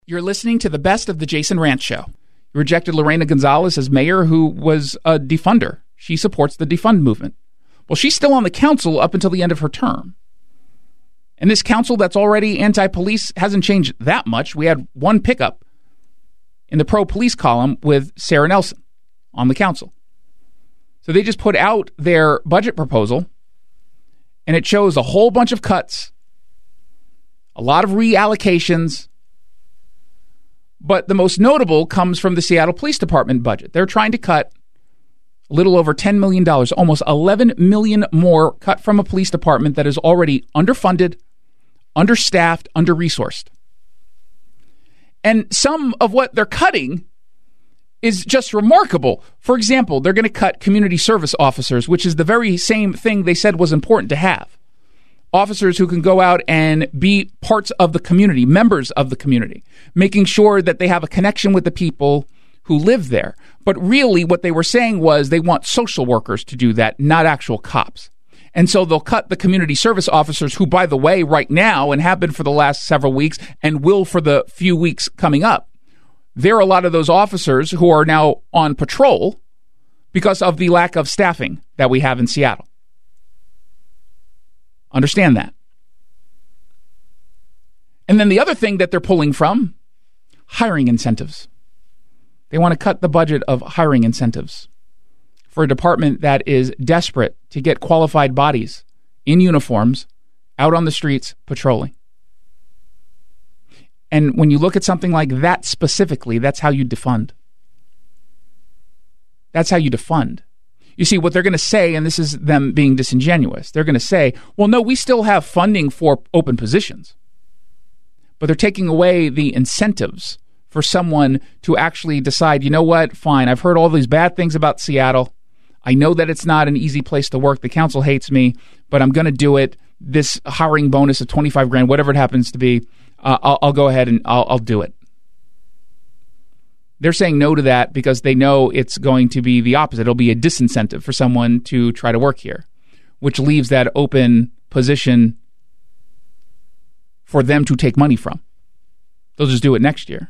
You're listening to the best of the Jason Rantz Show. You rejected Lorena Gonzalez as mayor, who was a defunder. She supports the defund movement. Well, she's still on the council up until the end of her term. And this council that's already anti-police hasn't changed that much. We had one pickup in the pro-police column with Sarah Nelson on the council. So they just put out their budget proposal, and it shows a whole bunch of cuts, a lot of reallocations. But the most notable comes from the Seattle Police Department budget. They're trying to cut a little over $10 million, almost $11 million more cut from a police department that is already underfunded, understaffed, under-resourced. And some of what they're cutting is just remarkable. For example, they're going to cut community service officers, which is the very same thing they said was important to have. Officers who can go out and be parts of the community, members of the community, making sure that they have a connection with the people who live there. But really what they were saying was they want social workers to do that, not actual cops. And so they'll cut the community service officers who, by the way, right now and have been for the last several weeks and will for the few weeks coming up, there are a lot of those officers who are now on patrol because of the lack of staffing that we have in Seattle. Understand that. And then the other thing that they're pulling from, hiring incentives. They want to cut the budget of hiring incentives for a department that is desperate to get qualified bodies in uniforms out on the streets patrolling. And when you look at something like that specifically, that's how you defund. That's how you defund. You see, what they're going to say, and this is them being disingenuous, they're going to say, well, no, we still have funding for open positions. But they're taking away the incentives for someone to actually decide, you know what, fine, I've heard all these bad things about Seattle. I know that it's not an easy place to work. The council hates me, but I'm going to do it. This hiring bonus of $25,000, whatever it happens to be, I'll go ahead and I'll do it. They're saying no to that because they know it's going to be the opposite. It'll be a disincentive for someone to try to work here, which leaves that open position for them to take money from. They'll just do it next year.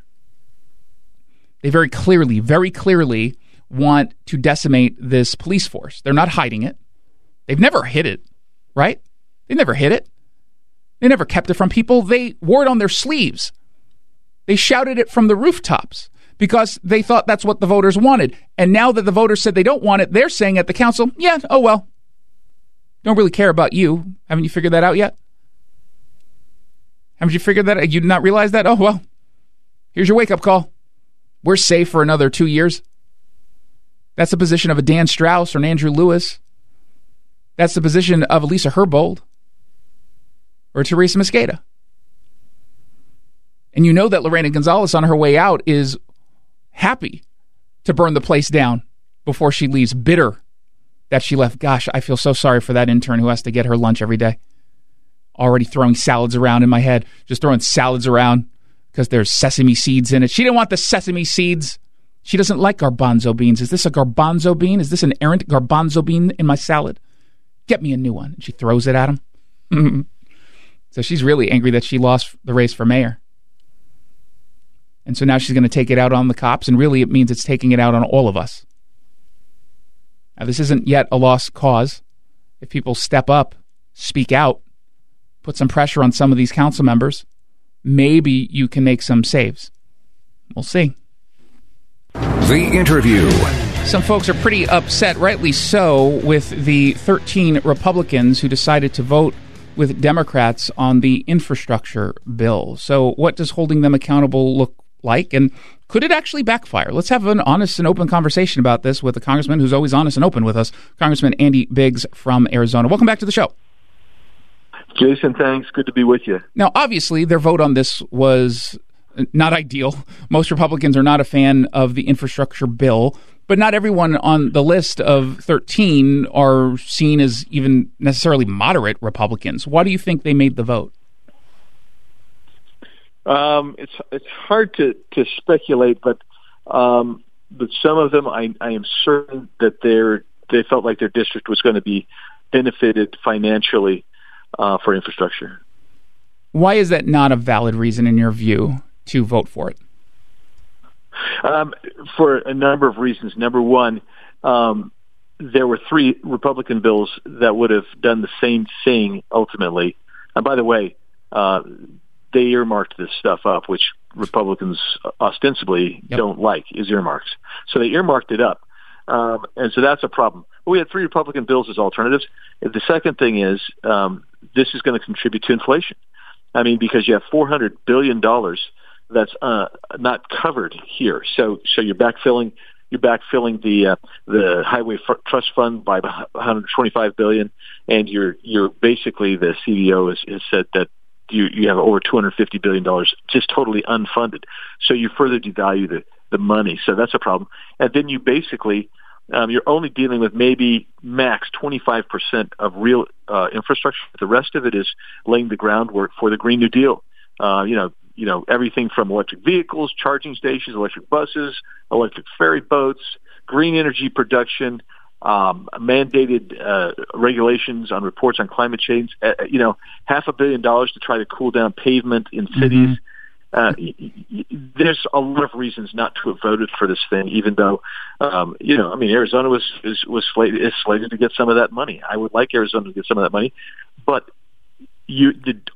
They very clearly want to decimate this police force. They're not hiding it. They've never hid it, right? They never hid it. They never kept it from people. They wore it on their sleeves. They shouted it from the rooftops because they thought that's what the voters wanted. And now that the voters said they don't want it, they're saying at the council, yeah, oh well. Don't really care about you. Haven't you figured that out yet? Haven't you figured that out? You did not realize that? Oh, well, here's your wake-up call. We're safe for another 2 years. That's the position of a Dan Strauss or an Andrew Lewis. That's the position of Elisa Herbold or Teresa Mosqueda. And you know that Lorena Gonzalez on her way out is happy to burn the place down before she leaves, bitter that she left. Gosh, I feel so sorry for that intern who has to get her lunch every day. Already throwing salads around in my head, just throwing salads around because there's sesame seeds in it. She didn't want the sesame seeds. She doesn't like garbanzo beans. Is this a garbanzo bean? Is this an errant garbanzo bean in my salad? Get me a new one. And she throws it at him. So she's really angry that she lost the race for mayor. And so now she's going to take it out on the cops, and really it means it's taking it out on all of us. Now, this isn't yet a lost cause. If people step up, speak out, put some pressure on some of these council members, maybe you can make some saves. We'll see. The Interview. Some folks are pretty upset, rightly so, with the 13 Republicans who decided to vote with Democrats on the infrastructure bill. So what does holding them accountable look like? And could it actually backfire? Let's have an honest and open conversation about this with a congressman who's always honest and open with us, Congressman Andy Biggs from Arizona. Welcome back to the show. Jason, thanks. Good to be with you. Now, obviously, their vote on this was not ideal. Most Republicans are not a fan of the infrastructure bill, but not everyone on the list of 13 are seen as even necessarily moderate Republicans. Why do you think they made the vote? It's hard to speculate, but some of them, I am certain that they felt like their district was going to be benefited financially for infrastructure. Why is that not a valid reason in your view to vote for it? For a number of reasons. Number one, there were 3 Republican bills that would have done the same thing ultimately. And by the way, they earmarked this stuff up, which Republicans ostensibly don't like, is earmarks. So they earmarked it up. And so that's a problem. But we had 3 Republican bills as alternatives. The second thing is this is going to contribute to inflation. I mean, because you have $400 billion that's not covered here. So you're backfilling the Highway Trust Fund by $125 billion, and you're basically, the CBO has said that you have over $250 billion just totally unfunded. So you further devalue the money. So that's a problem. And then you basically you're only dealing with maybe max 25% of real infrastructure. The rest of it is laying the groundwork for the Green New Deal. You know, everything from electric vehicles, charging stations, electric buses, electric ferry boats, green energy production, mandated regulations on reports on climate change. $500 million to try to cool down pavement in cities. There's a lot of reasons not to have voted for this thing, even though, Arizona is slated to get some of that money. I would like Arizona to get some of that money, but you're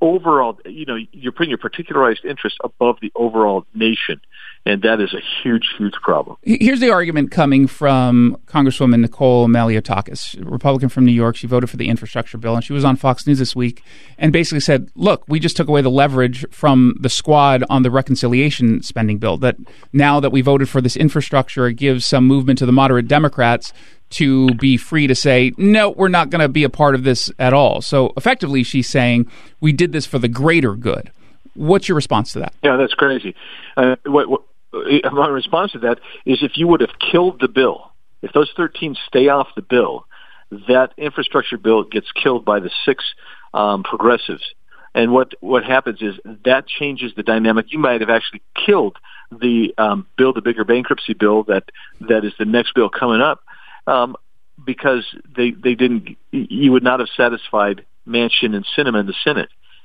putting your particularized interest above the overall nation, and that is a huge, huge problem. Here's the argument coming from Congresswoman Nicole Maliotakis, Republican from New York. She voted for the infrastructure bill, and she was on Fox News this week and basically said, look, we just took away the leverage from the squad on the reconciliation spending bill, that now that we voted for this infrastructure, it gives some movement to the moderate Democrats to be free to say, no, we're not going to be a part of this at all. So effectively, she's saying we did this for the greater good. What's your response to that? Yeah, that's crazy. My response to that is, if you would have killed the bill, if those 13 stay off the bill, that infrastructure bill gets killed by the 6 progressives. And what happens is that changes the dynamic. You might have actually killed the Build a Bigger Bankruptcy bill that is the next bill coming up. Because you would not have satisfied Manchin and Sinema in the Senate.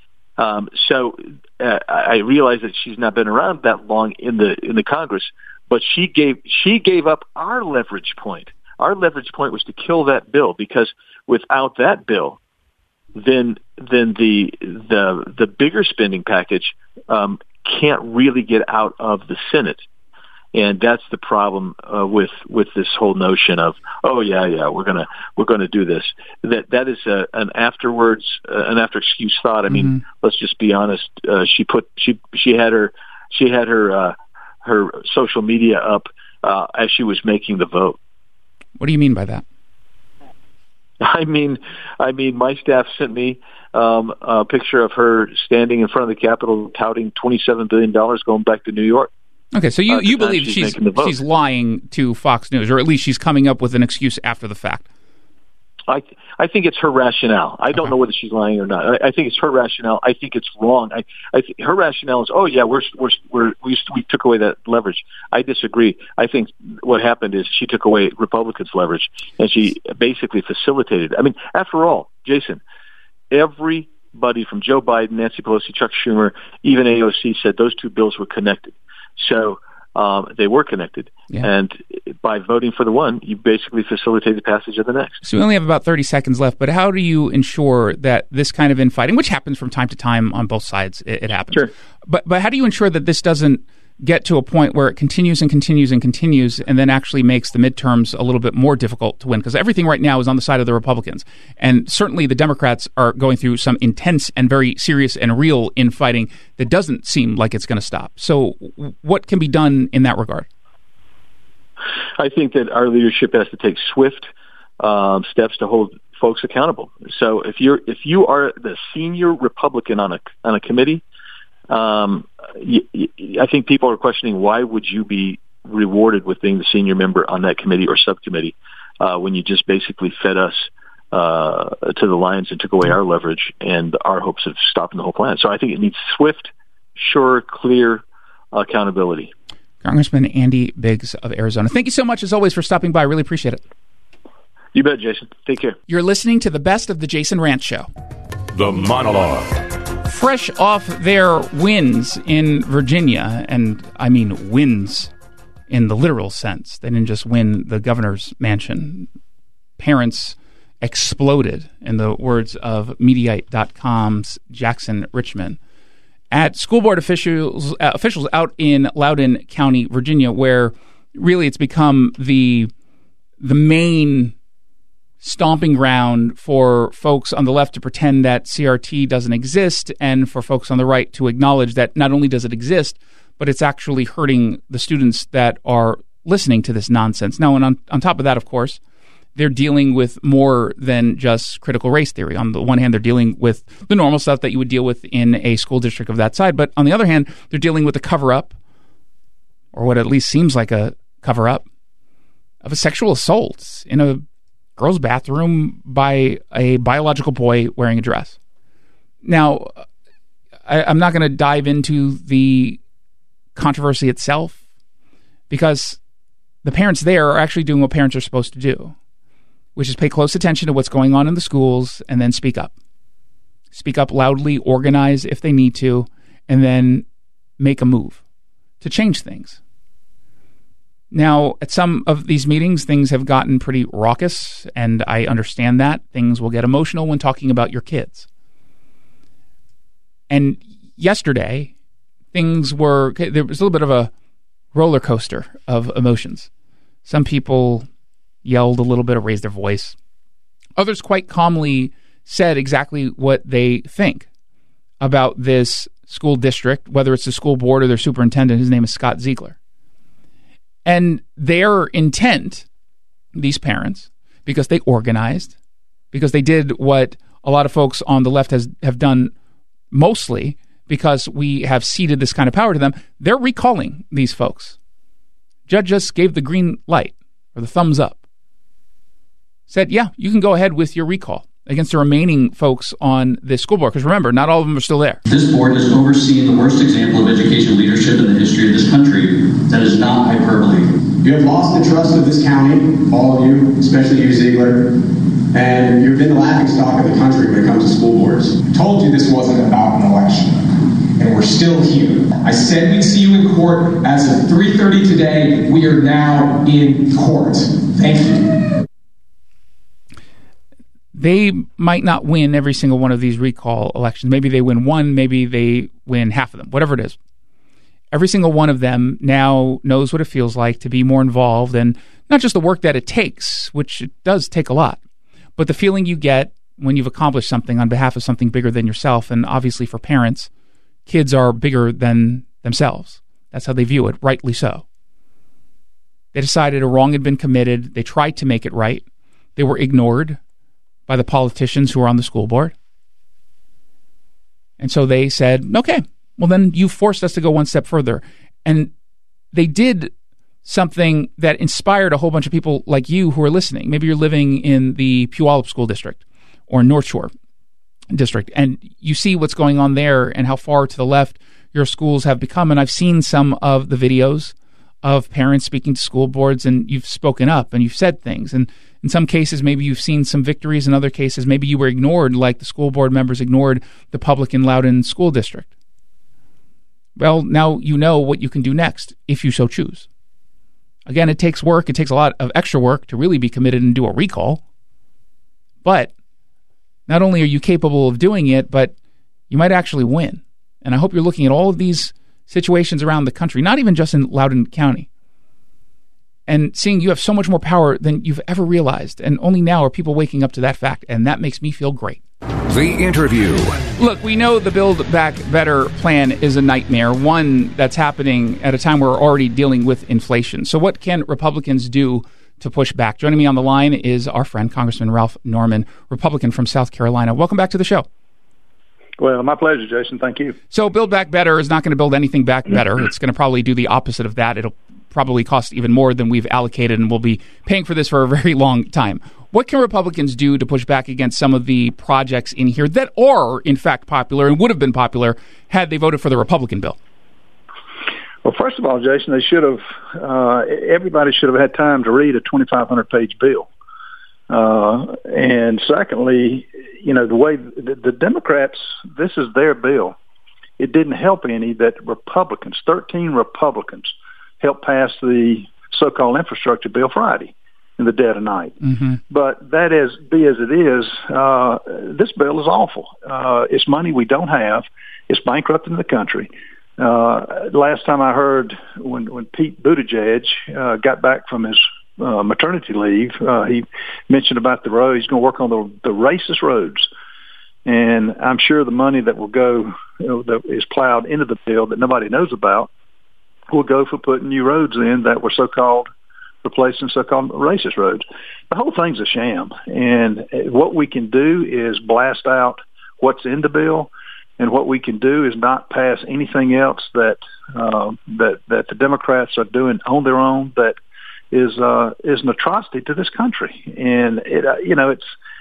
I realize that she's not been around that long in the Congress, but she gave up our leverage point. Our leverage point was to kill that bill, because without that bill, then the bigger spending package can't really get out of the Senate. And that's the problem with this whole notion of, we're gonna do this. That is an after excuse thought. I mean, let's just be honest. She had her social media up as she was making the vote. What do you mean by that? I mean, my staff sent me a picture of her standing in front of the Capitol touting $27 billion going back to New York. Okay, so you believe she's lying to Fox News, or at least she's coming up with an excuse after the fact? I think it's her rationale. I don't know whether she's lying or not. I think it's her rationale. I think it's wrong. I think her rationale is, we took away that leverage. I disagree. I think what happened is she took away Republicans' leverage, and she basically facilitated. I mean, after all, Jason, everybody from Joe Biden, Nancy Pelosi, Chuck Schumer, even AOC said those 2 bills were connected. So they were connected, and by voting for the one, you basically facilitate the passage of the next. So we only have about 30 seconds left, but how do you ensure that this kind of infighting, which happens from time to time on both sides, it happens, sure. But how do you ensure that this doesn't get to a point where it continues and continues and continues, and then actually makes the midterms a little bit more difficult to win? Because everything right now is on the side of the Republicans. And certainly the Democrats are going through some intense and very serious and real infighting that doesn't seem like it's going to stop. So what can be done in that regard? I think that our leadership has to take swift steps to hold folks accountable. So if you are the senior Republican on a committee, I think people are questioning, why would you be rewarded with being the senior member on that committee or subcommittee when you just basically fed us to the lions and took away our leverage and our hopes of stopping the whole plan. So I think it needs swift, sure, clear accountability. Congressman Andy Biggs of Arizona, thank you so much, as always, for stopping by. I really appreciate it. You bet, Jason. Take care. You're listening to the best of the Jason Rantz Show. The Monologue. Fresh off their wins in Virginia, and I mean wins in the literal sense. They didn't just win the governor's mansion. Parents exploded, in the words of Mediaite.com's Jackson Richman, at school board officials out in Loudoun County, Virginia, where really it's become the main stomping ground for folks on the left to pretend that CRT doesn't exist, and for folks on the right to acknowledge that not only does it exist, but it's actually hurting the students that are listening to this nonsense. Now, and on top of that, of course, they're dealing with more than just critical race theory. On the one hand, they're dealing with the normal stuff that you would deal with in a school district of that side, but on the other hand, they're dealing with a cover-up, or what at least seems like a cover-up, of a sexual assault in a girl's bathroom by a biological boy wearing a dress. Now, I'm not going to dive into the controversy itself, because the parents there are actually doing what parents are supposed to do, which is pay close attention to what's going on in the schools and then speak up. Speak up loudly, organize if they need to, and then make a move to change things. Now, at some of these meetings, things have gotten pretty raucous, and I understand that. Things will get emotional when talking about your kids. And yesterday, there was a little bit of a roller coaster of emotions. Some people yelled a little bit or raised their voice. Others quite calmly said exactly what they think about this school district, whether it's the school board or their superintendent. His name is Scott Ziegler. And their intent, these parents, because they organized, because they did what a lot of folks on the left have done mostly, because we have ceded this kind of power to them, they're recalling these folks. Judge just gave the green light, or the thumbs up. Said, yeah, you can go ahead with your recall against the remaining folks on this school board. Because remember, not all of them are still there. This board has overseen the worst example of education leadership in the history of this country. That is not hyperbole. You have lost the trust of this county, all of you, especially you, Ziegler, and you've been the laughingstock of the country when it comes to school boards. I told you this wasn't about an election, and we're still here. I said we'd see you in court. As of 3:30 today, we are now in court. Thank you. They might not win every single one of these recall elections. Maybe they win one, maybe they win half of them, whatever it is. Every single one of them now knows what it feels like to be more involved, and not just the work that it takes, which it does take a lot, but the feeling you get when you've accomplished something on behalf of something bigger than yourself. And obviously for parents, kids are bigger than themselves. That's how they view it, rightly so. They decided a wrong had been committed. They tried to make it right. They were ignored by the politicians who are on the school board. And so they said, okay, well then you forced us to go one step further. And they did something that inspired a whole bunch of people like you who are listening. Maybe you're living in the Puyallup School District or North Shore District, and you see what's going on there and how far to the left your schools have become. And I've seen some of the videos of parents speaking to school boards, and you've spoken up and you've said things. And in some cases, maybe you've seen some victories. In other cases, maybe you were ignored, like the school board members ignored the public in Loudoun School District. Well, now you know what you can do next, if you so choose. Again, it takes work. It takes a lot of extra work to really be committed and do a recall. But not only are you capable of doing it, but you might actually win. And I hope you're looking at all of these situations around the country, not even just in Loudoun County, and seeing you have so much more power than you've ever realized. And only now are people waking up to that fact, and that makes me feel great. The Interview. Look, we know the Build Back Better plan is a nightmare, one that's happening at a time where we're already dealing with inflation. So what can Republicans do to push back? Joining me on the line is our friend, Congressman Ralph Norman, Republican from South Carolina. Welcome back to the show. Well, my pleasure, Jason. Thank you. So Build Back Better is not going to build anything back better. It's going to probably do the opposite of that. It'll probably cost even more than we've allocated, and we'll be paying for this for a very long time. What can Republicans do to push back against some of the projects in here that are, in fact, popular and would have been popular had they voted for the Republican bill? Well, first of all, Jason, they should have. Everybody should have had time to read a 2,500-page bill. And secondly, the way the Democrats, this is their bill. It didn't help any that 13 Republicans, helped pass the so-called infrastructure bill Friday in the dead of night. Mm-hmm. But that be as it is, this bill is awful. It's money we don't have. It's bankrupting the country. Last time I heard, when Pete Buttigieg got back from his maternity leave, he mentioned about the road. He's going to work on the racist roads. And I'm sure the money that will go, that is plowed into the bill that nobody knows about, will go for putting new roads in that were replacing so-called racist roads. The whole thing's a sham. And what we can do is blast out what's in the bill, and what we can do is not pass anything else that the Democrats are doing on their own that is an atrocity to this country. And it's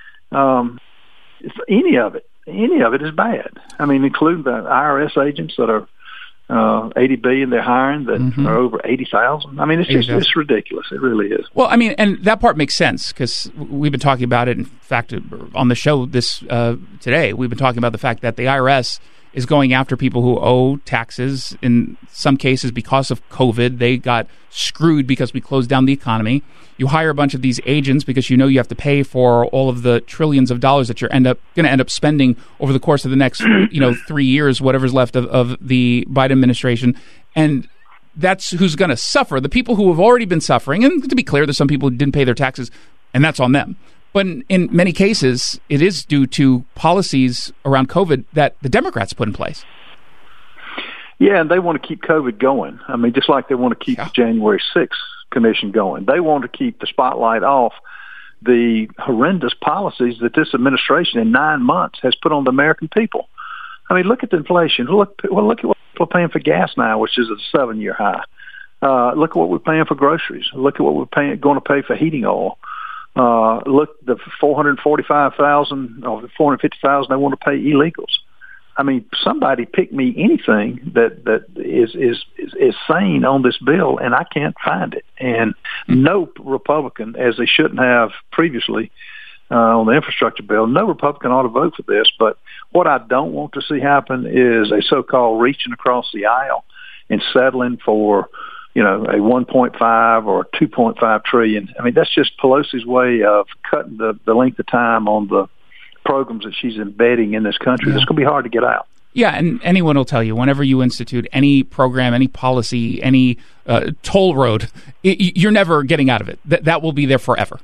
any of it is bad. I mean, including the IRS agents that are $80 billion they're hiring that are over 80,000. I mean, it's ridiculous. It really is. Well, I mean, and that part makes sense because we've been talking about it. In fact, on the show today, we've been talking about the fact that the IRS is going after people who owe taxes. In some cases, because of COVID, they got screwed because we closed down the economy. You hire a bunch of these agents because you know you have to pay for all of the trillions of dollars that you're going to end up spending over the course of the next 3 years, whatever's left of the Biden administration. And that's who's going to suffer. The people who have already been suffering, and to be clear, there's some people who didn't pay their taxes, and that's on them. But in many cases, it is due to policies around COVID that the Democrats put in place. Yeah, and they want to keep COVID going. I mean, just like they want to keep the January 6th commission going. They want to keep the spotlight off the horrendous policies that this administration in 9 months has put on the American people. I mean, look at the inflation. Look at what people are paying for gas now, which is a 7-year high. Look at what we're paying for groceries. Look at what we're going to pay for heating oil. Look, the $445,000 or $450,000 they want to pay illegals. I mean, somebody pick me anything that is sane on this bill, and I can't find it. And no Republican, as they shouldn't have previously on the infrastructure bill, no Republican ought to vote for this. But what I don't want to see happen is a so-called reaching across the aisle and settling for a 1.5 or 2.5 trillion. I mean, that's just Pelosi's way of cutting the length of time on the programs that she's embedding in this country. It's going to be hard to get out. Yeah, and anyone will tell you, whenever you institute any program, any policy, any toll road, you're never getting out of it. That will be there forever.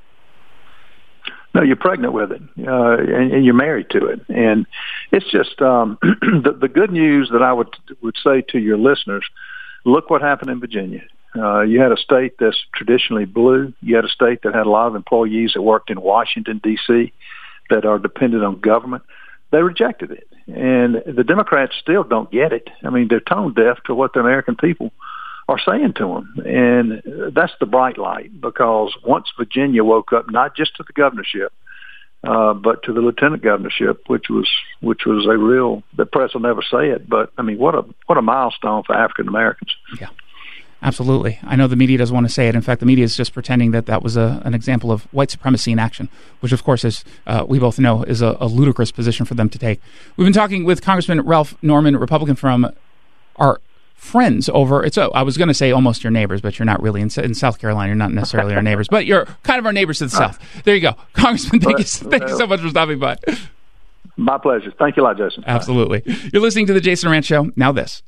No, you're pregnant with it, and you're married to it. And it's just the good news that I would say to your listeners, look what happened in Virginia. You had a state that's traditionally blue. You had a state that had a lot of employees that worked in Washington, D.C., that are dependent on government. They rejected it. And the Democrats still don't get it. I mean, they're tone deaf to what the American people are saying to them. And that's the bright light, because once Virginia woke up, not just to the governorship, but to the lieutenant governorship, which was a real, the press will never say it, but I mean, what a milestone for African Americans. Yeah. Absolutely. I know the media doesn't want to say it. In fact, the media is just pretending that was an example of white supremacy in action, which, of course, as we both know, is a ludicrous position for them to take. We've been talking with Congressman Ralph Norman, Republican from our friends over. I was going to say almost your neighbors, but you're not really. In South Carolina, you're not necessarily our neighbors, but you're kind of our neighbors to the south. There you go. Congressman, thank you so much for stopping by. My pleasure. Thank you a lot, Jason. Absolutely. You're listening to The Jason Rantz Show. Now this.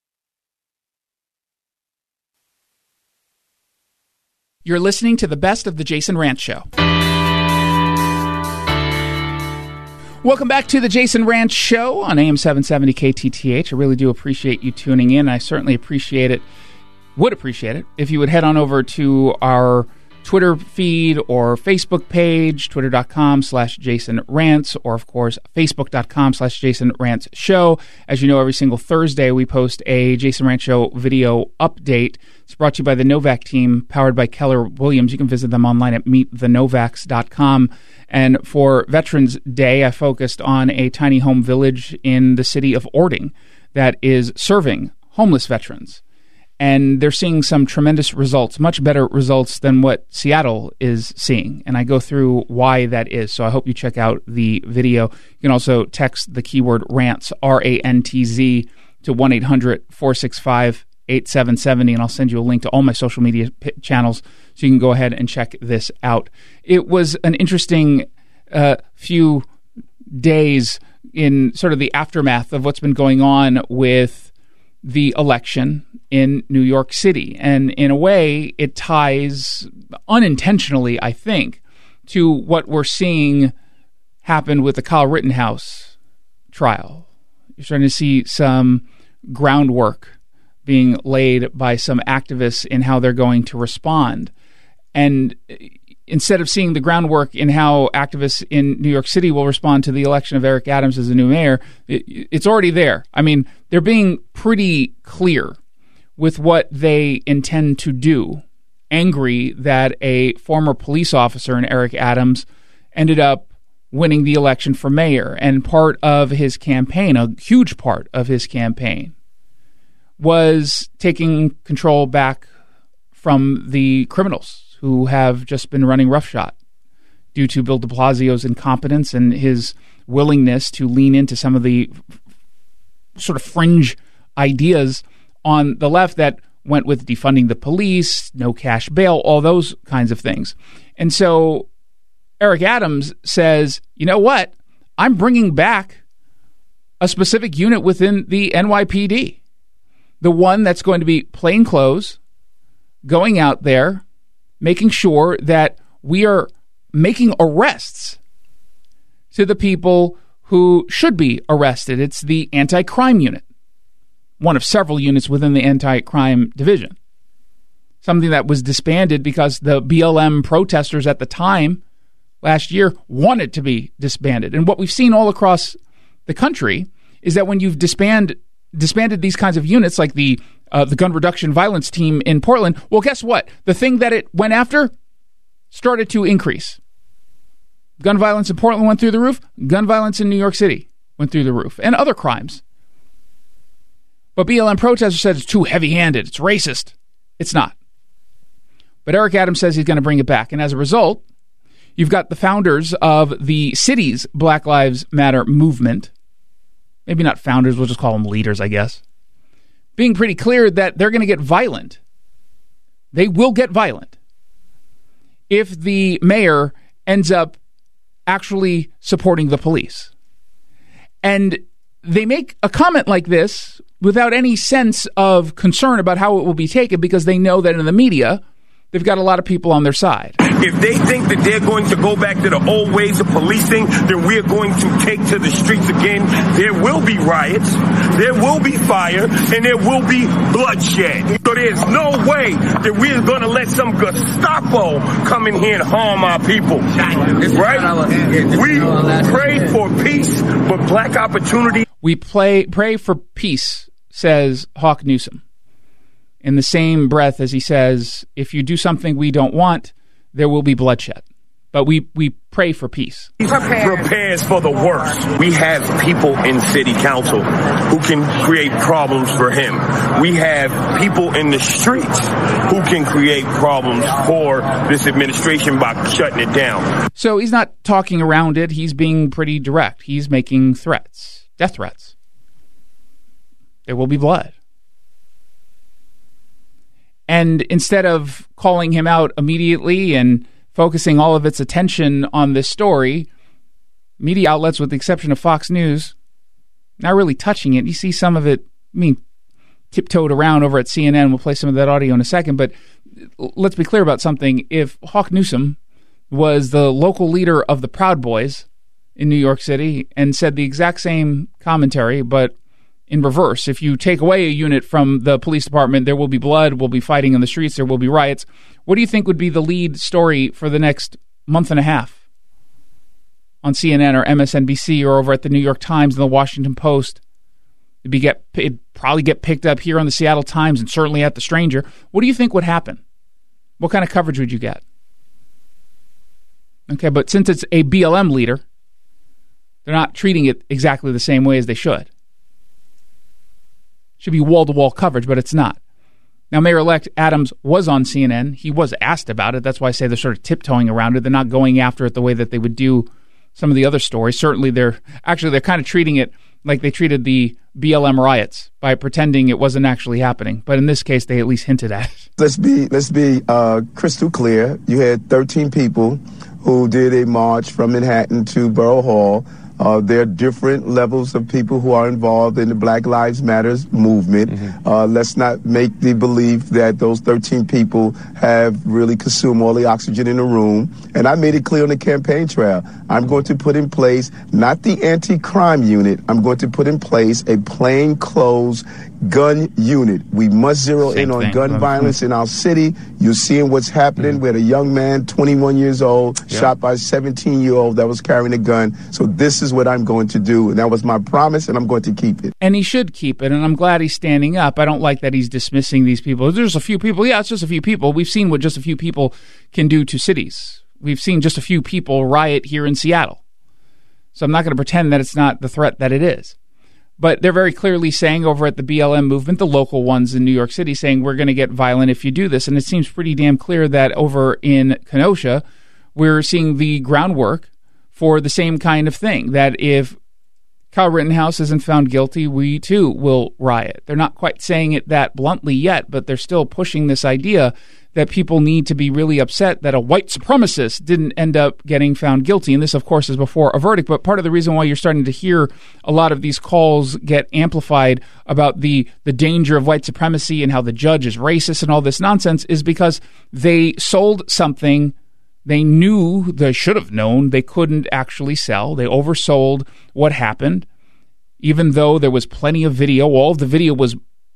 You're listening to the best of The Jason Rantz Show. Welcome back to The Jason Rantz Show on AM 770 KTTH. I really do appreciate you tuning in. I certainly would appreciate it if you would head on over to our Twitter feed or Facebook page, twitter.com/Jason Rantz, or of course, facebook.com/Jason Rantz Show. As you know, every single Thursday we post a Jason Rantz Show video update. It's brought to you by the Novak team, powered by Keller Williams. You can visit them online at meetthenovaks.com. And for Veterans Day, I focused on a tiny home village in the city of Ording that is serving homeless veterans. And they're seeing some tremendous results, much better results than what Seattle is seeing. And I go through why that is. So I hope you check out the video. You can also text the keyword RANTZ, R-A-N-T-Z, to 1-800-465-8770, and I'll send you a link to all my social media channels so you can go ahead and check this out. It was an interesting few days in sort of the aftermath of what's been going on with the election in New York City. And in a way, it ties unintentionally, I think, to what we're seeing happen with the Kyle Rittenhouse trial. You're starting to see some groundwork being laid by some activists in how they're going to respond. And instead of seeing the groundwork in how activists in New York City will respond to the election of Eric Adams as the new mayor, it's already there. I mean, they're being pretty clear with what they intend to do, angry that a former police officer in Eric Adams ended up winning the election for mayor. And part of his campaign, a huge part of his campaign, was taking control back from the criminals who have just been running roughshod due to Bill de Blasio's incompetence and his willingness to lean into some of the sort of fringe ideas on the left that went with defunding the police, no cash bail, all those kinds of things. And so Eric Adams says, you know what? I'm bringing back a specific unit within the NYPD, the one that's going to be plainclothes, going out there, making sure that we are making arrests to the people who should be arrested. It's the anti-crime unit, one of several units within the anti-crime division, something that was disbanded because the BLM protesters at the time last year wanted to be disbanded. And what we've seen all across the country is that when you've disbanded these kinds of units, like the gun reduction violence team in Portland, well, guess what? The thing that it went after started to increase. Gun violence in Portland went through the roof. Gun violence in New York City went through the roof, and other crimes. But BLM protesters said it's too heavy-handed. It's racist. It's not. But Eric Adams says he's going to bring it back. And as a result, you've got the founders of the city's Black Lives Matter movement, maybe not founders, we'll just call them leaders, I guess, being pretty clear that they're going to get violent. They will get violent if the mayor ends up actually supporting the police. And they make a comment like this without any sense of concern about how it will be taken, because they know that in the media, they've got a lot of people on their side. If they think that they're going to go back to the old ways of policing, then we're going to take to the streets again. There will be riots, there will be fire, and there will be bloodshed. So there's no way that we're going to let some Gestapo come in here and harm our people. Right? We pray for peace, but black opportunity. We pray for peace, says Hawk Newsom, in the same breath as he says, if you do something we don't want, there will be bloodshed. But we pray for peace. He prepares for the worst. We have people in city council who can create problems for him. We have people in the streets who can create problems for this administration by shutting it down. So he's not talking around it. He's being pretty direct. He's making threats, death threats. There will be blood. And instead of calling him out immediately and focusing all of its attention on this story, media outlets, with the exception of Fox News, not really touching it. You see some of it, tiptoed around over at CNN. We'll play some of that audio in a second. But let's be clear about something. If Hawk Newsom was the local leader of the Proud Boys in New York City and said the exact same commentary, but in reverse, if you take away a unit from the police department, there will be blood, we'll be fighting in the streets, there will be riots. What do you think would be the lead story for the next month and a half on CNN or MSNBC or over at the New York Times and the Washington Post? It'd probably get picked up here on the Seattle Times and certainly at the Stranger. What do you think would happen? What kind of coverage would you get? Okay, but since it's a BLM leader, they're not treating it exactly the same way as they should. Should be wall-to-wall coverage, but it's not. Now, Mayor-elect Adams was on CNN. He was asked about it. That's why I say they're sort of tiptoeing around it. They're not going after it the way that they would do some of the other stories. Certainly, they're kind of treating it like they treated the BLM riots by pretending it wasn't actually happening. But in this case, they at least hinted at it. Let's be crystal clear. You had 13 people who did a march from Manhattan to Borough Hall. There are different levels of people who are involved in the Black Lives Matter movement. Mm-hmm. Let's not make the belief that those 13 people have really consumed all the oxygen in the room. And I made it clear on the campaign trail. I'm going to put in place not the anti-crime unit. I'm going to put in place a plainclothes gun unit. We must zero in on gun violence in our city. You're seeing what's happening with a young man, 21 years old, shot by a 17-year-old that was carrying a gun. So this is what I'm going to do. And that was my promise, and I'm going to keep it. And he should keep it, and I'm glad he's standing up. I don't like that he's dismissing these people. There's a few people. Yeah, it's just a few people. We've seen what just a few people can do to cities. We've seen just a few people riot here in Seattle. So I'm not going to pretend that it's not the threat that it is. But they're very clearly saying over at the BLM movement, the local ones in New York City, saying we're going to get violent if you do this. And it seems pretty damn clear that over in Kenosha, we're seeing the groundwork for the same kind of thing, that if Kyle Rittenhouse isn't found guilty, we too will riot. They're not quite saying it that bluntly yet, but they're still pushing this idea that people need to be really upset that a white supremacist didn't end up getting found guilty. And this, of course, is before a verdict. But part of the reason why you're starting to hear a lot of these calls get amplified about the danger of white supremacy and how the judge is racist and all this nonsense is because they sold something they knew, they should have known, they couldn't actually sell. They oversold what happened, even though there was plenty of video. All of the video was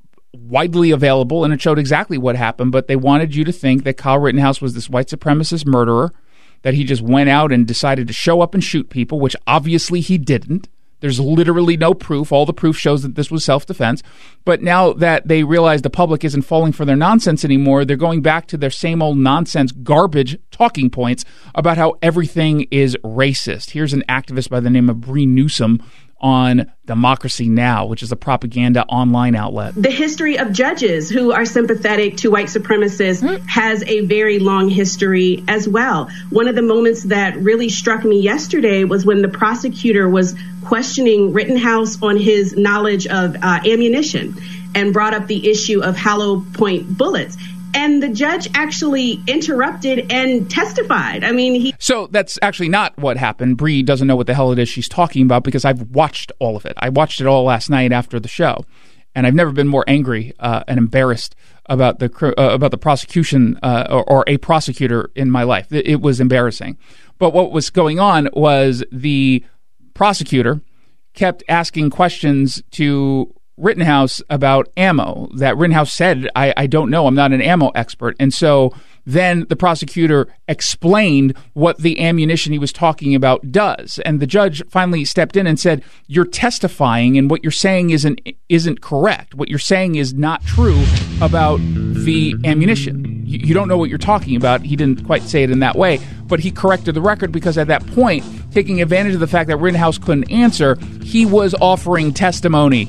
widely available, and it showed exactly what happened, but they wanted you to think that Kyle Rittenhouse was this white supremacist murderer, that he just went out and decided to show up and shoot people, which obviously he didn't. There's literally no proof. All the proof shows that this was self-defense. But now that they realize the public isn't falling for their nonsense anymore, they're going back to their same old nonsense garbage talking points about how everything is racist. Here's an activist by the name of Bree Newsom on Democracy Now!, which is a propaganda online outlet. The history of judges who are sympathetic to white supremacists has a very long history as well. One of the moments that really struck me yesterday was when the prosecutor was questioning Rittenhouse on his knowledge of ammunition and brought up the issue of hollow point bullets. And the judge actually interrupted and testified. So that's actually not what happened. Bree doesn't know what the hell it is she's talking about because I've watched all of it. I watched it all last night after the show, and I've never been more angry and embarrassed about the prosecution or a prosecutor in my life. It was embarrassing. But what was going on was the prosecutor kept asking questions to Rittenhouse about ammo that Rittenhouse said, I don't know, I'm not an ammo expert. And so then the prosecutor explained what the ammunition he was talking about does. And the judge finally stepped in and said, you're testifying and what you're saying isn't correct. What you're saying is not true about the ammunition. You don't know what you're talking about. He didn't quite say it in that way, but he corrected the record because at that point, taking advantage of the fact that Rittenhouse couldn't answer, he was offering testimony.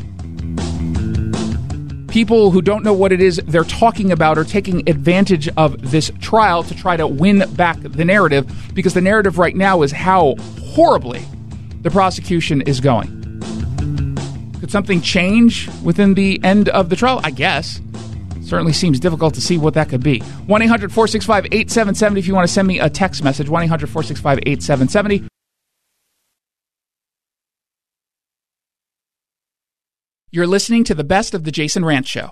People who don't know what it is they're talking about are taking advantage of this trial to try to win back the narrative, because the narrative right now is how horribly the prosecution is going. Could something change within the end of the trial? I guess. Certainly seems difficult to see what that could be. 1-800-465-8770 if you want to send me a text message. 1-800-465-8770. You're listening to the best of the Jason Rantz Show.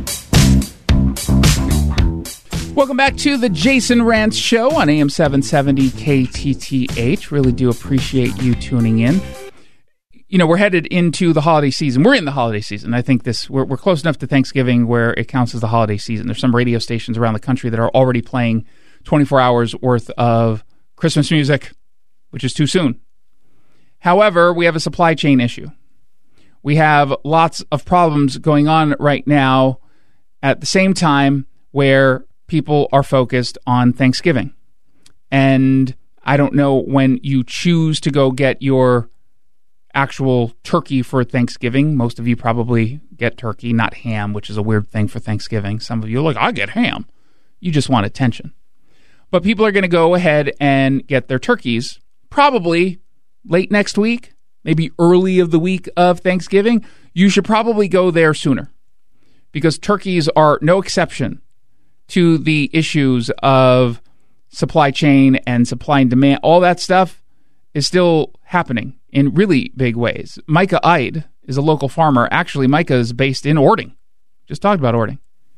Welcome back to the Jason Rantz Show on AM 770 KTTH. Really do appreciate you tuning in. You know, we're headed into the holiday season. We're in the holiday season. I think we're close enough to Thanksgiving where it counts as the holiday season. There's some radio stations around the country that are already playing 24 hours worth of Christmas music, which is too soon. However, we have a supply chain issue. We have lots of problems going on right now at the same time where people are focused on Thanksgiving. And I don't know when you choose to go get your actual turkey for Thanksgiving. Most of you probably get turkey, not ham, which is a weird thing for Thanksgiving. Some of you are like, I get ham. You just want attention. But people are going to go ahead and get their turkeys probably late next week, maybe early of the week of Thanksgiving. You should probably go there sooner because turkeys are no exception to the issues of supply chain and supply and demand. All that stuff is still happening in really big ways. Micah Eid is a local farmer. Actually, Micah is based in Ording. Just talked about Ording.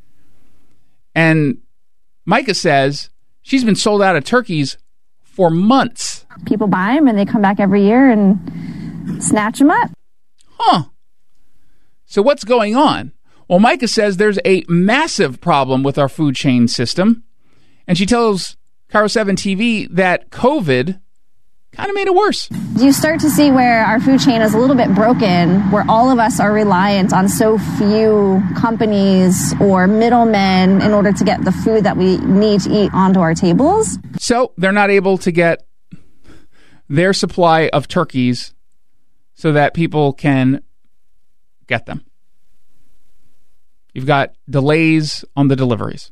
And Micah says she's been sold out of turkeys for months. People buy them and they come back every year and snatch them up. Huh. So what's going on? Well, Micah says there's a massive problem with our food chain system. And she tells KIRO 7 TV that COVID kind of made it worse. You start to see where our food chain is a little bit broken, where all of us are reliant on so few companies or middlemen in order to get the food that we need to eat onto our tables. So they're not able to get their supply of turkeys so that people can get them. You've got delays on the deliveries.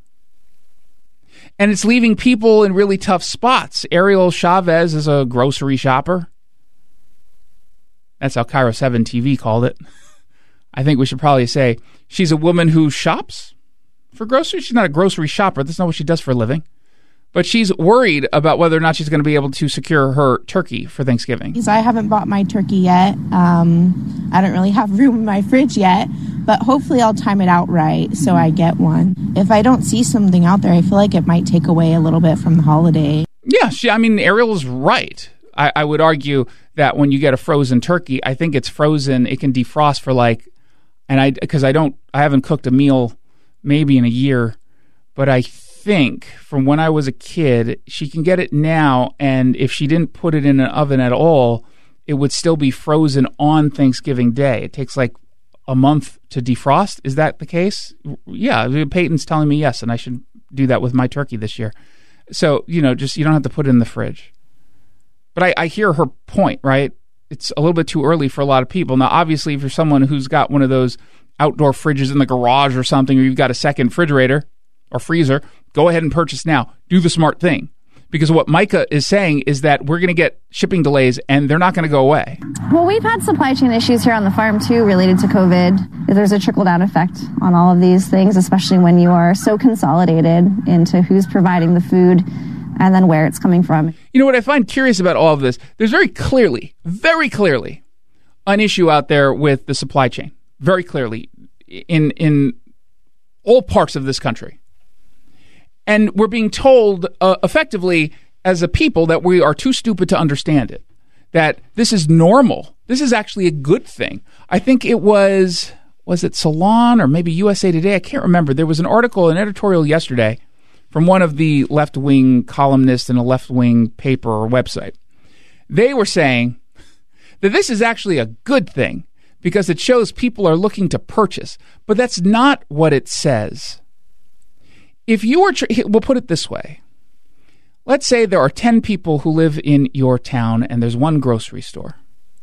And it's leaving people in really tough spots. Ariel Chavez is a grocery shopper. That's how KIRO 7 TV called it. I think we should probably say she's a woman who shops for groceries. She's not a grocery shopper. That's not what she does for a living. But she's worried about whether or not she's going to be able to secure her turkey for Thanksgiving. Because I haven't bought my turkey yet. I don't really have room in my fridge yet, but hopefully I'll time it out right so I get one. If I don't see something out there, I feel like it might take away a little bit from the holiday. Yeah, Ariel is right. I would argue that when you get a frozen turkey, I think it's frozen. It can defrost for I haven't cooked a meal maybe in a year, but I think from when I was a kid, she can get it now, and if she didn't put it in an oven at all, it would still be frozen on Thanksgiving Day. It takes like a month to defrost. Is that the case? Yeah, Peyton's telling me yes, and I should do that with my turkey this year. So, just you don't have to put it in the fridge. But I hear her point, right? It's a little bit too early for a lot of people. Now, obviously, if you're someone who's got one of those outdoor fridges in the garage or something, or you've got a second refrigerator or freezer, go ahead and purchase now. Do the smart thing. Because what Micah is saying is that we're going to get shipping delays and they're not going to go away. Well, we've had supply chain issues here on the farm, too, related to COVID. There's a trickle-down effect on all of these things, especially when you are so consolidated into who's providing the food and then where it's coming from. You know what I find curious about all of this? There's very clearly, an issue out there with the supply chain. Very clearly in all parts of this country. And we're being told effectively as a people that we are too stupid to understand it, that this is normal. This is actually a good thing. I think it was it Salon or maybe USA Today? I can't remember. There was an editorial yesterday from one of the left-wing columnists in a left-wing paper or website. They were saying that this is actually a good thing because it shows people are looking to purchase. But that's not what it says. If you were, we'll put it this way. Let's say there are 10 people who live in your town and there's one grocery store.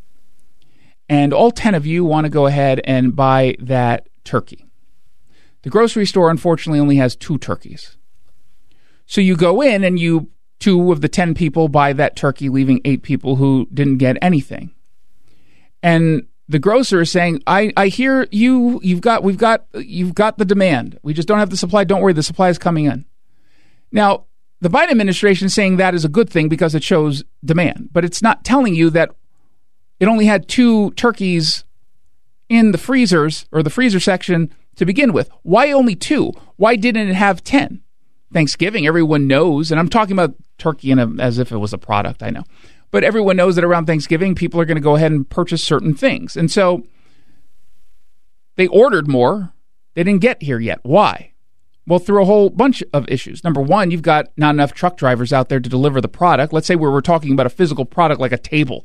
And all 10 of you want to go ahead and buy that turkey. The grocery store, unfortunately, only has 2 turkeys. So you go in and 2 of the 10 people buy that turkey, leaving 8 people who didn't get anything. And the grocer is saying, I hear you've got the demand. We just don't have the supply. Don't worry, the supply is coming in. Now, the Biden administration is saying that is a good thing because it shows demand, but it's not telling you that it only had 2 turkeys in the freezers or the freezer section to begin with. Why only 2? Why didn't it have 10? Thanksgiving, everyone knows, and I'm talking about turkey as if it was a product, I know. But everyone knows that around Thanksgiving, people are going to go ahead and purchase certain things. And so they ordered more. They didn't get here yet. Why? Well, through a whole bunch of issues. Number one, you've got not enough truck drivers out there to deliver the product. Let's say we're talking about a physical product like a table.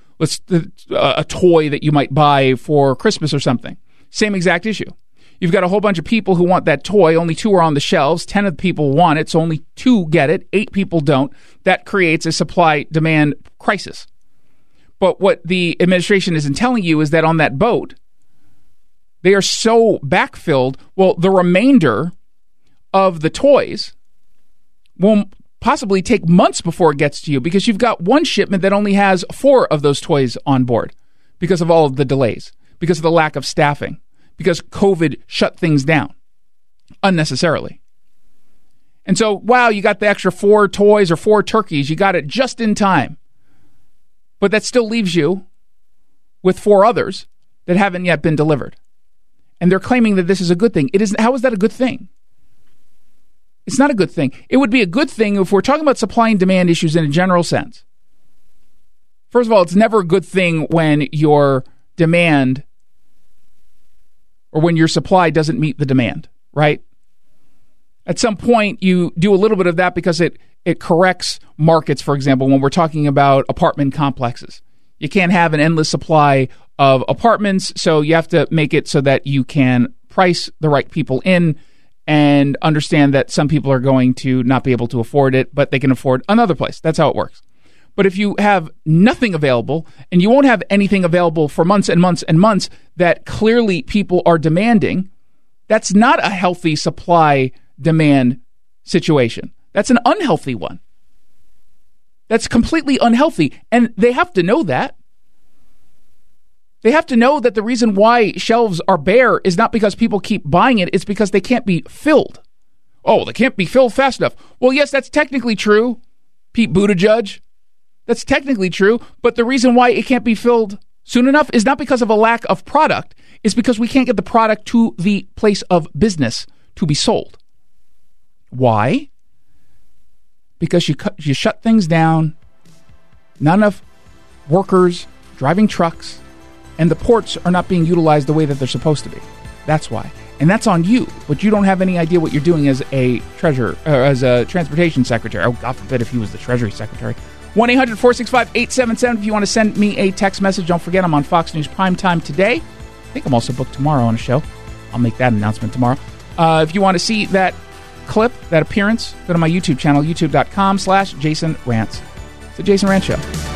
A toy that you might buy for Christmas or something. Same exact issue. You've got a whole bunch of people who want that toy. Only 2 are on the shelves. 10 of the people want it, so only 2 get it. 8 people don't. That creates a supply-demand crisis. But what the administration isn't telling you is that on that boat, they are so backfilled. Well, the remainder of the toys will possibly take months before it gets to you because you've got one shipment that only has 4 of those toys on board because of all of the delays, because of the lack of staffing, because COVID shut things down unnecessarily. And so, wow, you got the extra 4 toys or 4 turkeys. You got it just in time. But that still leaves you with 4 others that haven't yet been delivered. And they're claiming that this is a good thing. It isn't. How is that a good thing? It's not a good thing. It would be a good thing if we're talking about supply and demand issues in a general sense. First of all, it's never a good thing when your demand or when your supply doesn't meet the demand, right? At some point, you do a little bit of that because it corrects markets, for example, when we're talking about apartment complexes. You can't have an endless supply of apartments, so you have to make it so that you can price the right people in and understand that some people are going to not be able to afford it, but they can afford another place. That's how it works. But if you have nothing available, and you won't have anything available for months and months and months that clearly people are demanding, that's not a healthy supply-demand situation. That's an unhealthy one. That's completely unhealthy, and they have to know that. They have to know that the reason why shelves are bare is not because people keep buying it, it's because they can't be filled. Oh, they can't be filled fast enough. Well, yes, that's technically true, Pete Buttigieg. That's technically true, but the reason why it can't be filled soon enough is not because of a lack of product. It's because we can't get the product to the place of business to be sold. Why? Because you shut things down, not enough workers driving trucks, and the ports are not being utilized the way that they're supposed to be. That's why. And that's on you, but you don't have any idea what you're doing as a treasurer, or as a transportation secretary. Oh, God forbid if he was the Treasury Secretary. 1-800-465-877 if you want to send me a text message. Don't forget, I'm on Fox News Primetime today. I think I'm also booked tomorrow on a show. I'll make that announcement tomorrow. If you want to see that clip, that appearance, go to my YouTube channel, youtube.com/Jason Rants. It's the Jason Rants Show.